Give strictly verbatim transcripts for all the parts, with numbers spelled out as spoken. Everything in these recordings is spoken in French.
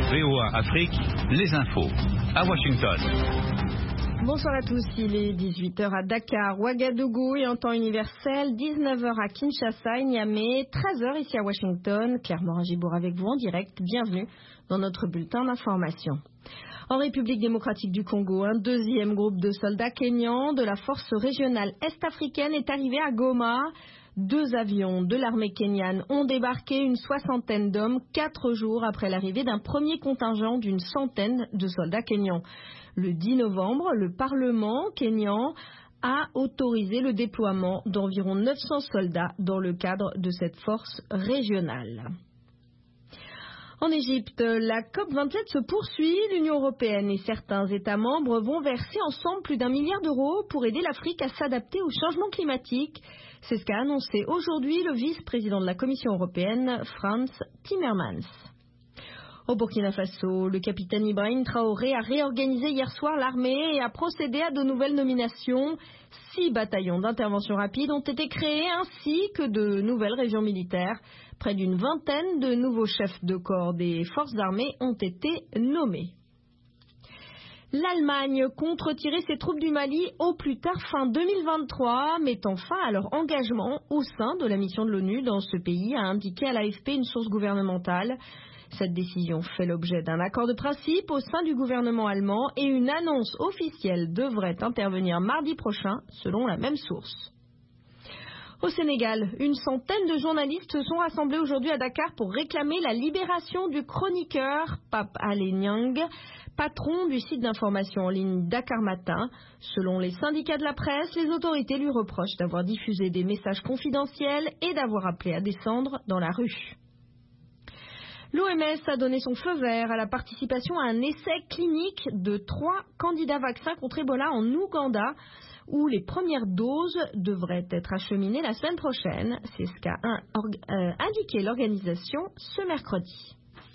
V O A Afrique, les infos. À Washington. Bonsoir à tous, il est dix-huit heures à Dakar, Ouagadougou et en temps universel, dix-neuf heures à Kinshasa et Niamey, treize heures ici à Washington. Claire Morin-Gibour avec vous en direct, bienvenue dans notre bulletin d'information. En République démocratique du Congo, un deuxième groupe de soldats kényans de la force régionale est-africaine est arrivé à Goma. Deux avions de l'armée kenyane ont débarqué une soixantaine d'hommes quatre jours après l'arrivée d'un premier contingent d'une centaine de soldats kenyans. Le dix novembre, le Parlement kényan a autorisé le déploiement d'environ neuf cents soldats dans le cadre de cette force régionale. En Égypte, la COP vingt-sept se poursuit. L'Union européenne et certains États membres vont verser ensemble plus d'un milliard d'euros pour aider l'Afrique à s'adapter au changement climatique. C'est ce qu'a annoncé aujourd'hui le vice-président de la Commission européenne, Frans Timmermans. Au Burkina Faso, le capitaine Ibrahim Traoré a réorganisé hier soir l'armée et a procédé à de nouvelles nominations. Six bataillons d'intervention rapide ont été créés ainsi que de nouvelles régions militaires. Près d'une vingtaine de nouveaux chefs de corps des forces armées ont été nommés. L'Allemagne compte retirer ses troupes du Mali au plus tard fin deux mille vingt-trois, mettant fin à leur engagement au sein de la mission de l'ONU dans ce pays, a indiqué à l'A F P une source gouvernementale. Cette décision fait l'objet d'un accord de principe au sein du gouvernement allemand et une annonce officielle devrait intervenir mardi prochain, selon la même source. Au Sénégal, une centaine de journalistes se sont rassemblés aujourd'hui à Dakar pour réclamer la libération du chroniqueur Pape Alé Niang, patron du site d'information en ligne Dakar Matin. Selon les syndicats de la presse, les autorités lui reprochent d'avoir diffusé des messages confidentiels et d'avoir appelé à descendre dans la rue. L'O M S a donné son feu vert à la participation à un essai clinique de trois candidats vaccins contre Ebola en Ouganda, où les premières doses devraient être acheminées la semaine prochaine. C'est ce qu'a euh, indiqué l'organisation ce mercredi.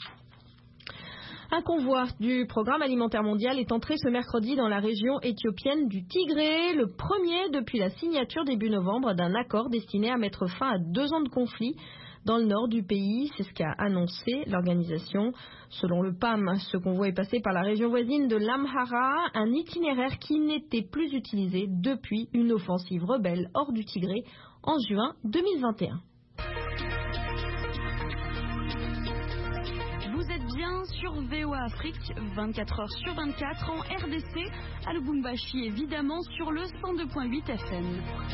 Un convoi du Programme alimentaire mondial est entré ce mercredi dans la région éthiopienne du Tigré, le premier depuis la signature début novembre d'un accord destiné à mettre fin à deux ans de conflit dans le nord du pays. C'est ce qu'a annoncé l'organisation. Selon le P A M, ce convoi est passé par la région voisine de l'Amhara, un itinéraire qui n'était plus utilisé depuis une offensive rebelle hors du Tigré en juin deux mille vingt et un. Vous êtes bien sur V O A Afrique, vingt-quatre heures sur vingt-quatre en R D C, à Lubumbashi évidemment sur le cent deux virgule huit F M.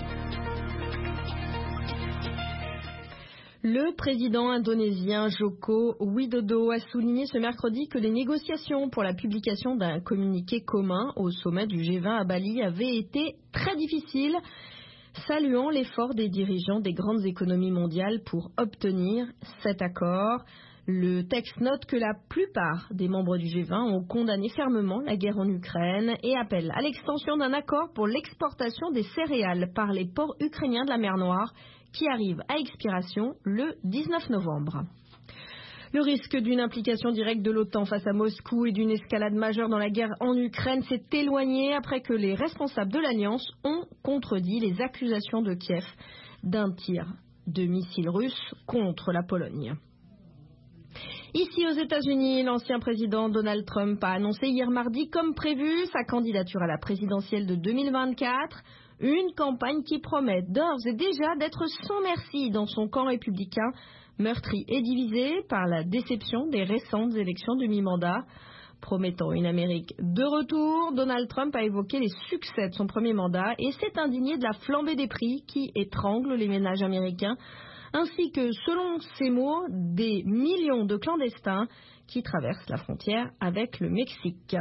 Le président indonésien Joko Widodo a souligné ce mercredi que les négociations pour la publication d'un communiqué commun au sommet du G vingt à Bali avaient été très difficiles, saluant l'effort des dirigeants des grandes économies mondiales pour obtenir cet accord. Le texte note que la plupart des membres du G vingt ont condamné fermement la guerre en Ukraine et appelle à l'extension d'un accord pour l'exportation des céréales par les ports ukrainiens de la mer Noire, qui arrive à expiration le dix-neuf novembre. Le risque d'une implication directe de l'OTAN face à Moscou et d'une escalade majeure dans la guerre en Ukraine s'est éloigné après que les responsables de l'Alliance ont contredit les accusations de Kiev d'un tir de missiles russes contre la Pologne. Ici aux États-Unis, l'ancien président Donald Trump a annoncé hier mardi, comme prévu, sa candidature à la présidentielle de deux mille vingt-quatre. Une campagne qui promet d'ores et déjà d'être sans merci dans son camp républicain, meurtri et divisé par la déception des récentes élections de mi-mandat. Promettant une Amérique de retour, Donald Trump a évoqué les succès de son premier mandat et s'est indigné de la flambée des prix qui étrangle les ménages américains, ainsi que, selon ses mots, des millions de clandestins qui traversent la frontière avec le Mexique.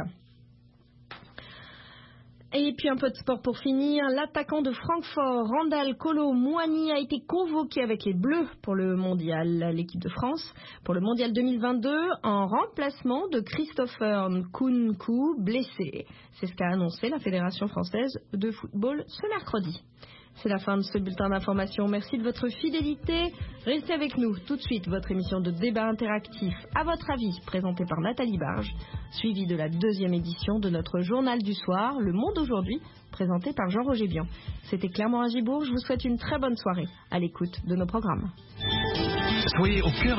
Et puis un peu de sport pour finir. L'attaquant de Francfort, Randal Kolo Muani, a été convoqué avec les Bleus pour le mondial, l'équipe de France, pour le mondial deux mille vingt-deux, en remplacement de Christopher Nkunku, blessé. C'est ce qu'a annoncé la Fédération française de football ce mercredi. C'est la fin de ce bulletin d'information. Merci de votre fidélité. Restez avec nous. Tout de suite, votre émission de débat interactif à votre avis, présentée par Nathalie Barge, suivie de la deuxième édition de notre journal du soir, Le Monde aujourd'hui, présenté par Jean-Roger Bian. C'était Claire Morin-Gibour. Je vous souhaite une très bonne soirée à l'écoute de nos programmes. Soyez au cœur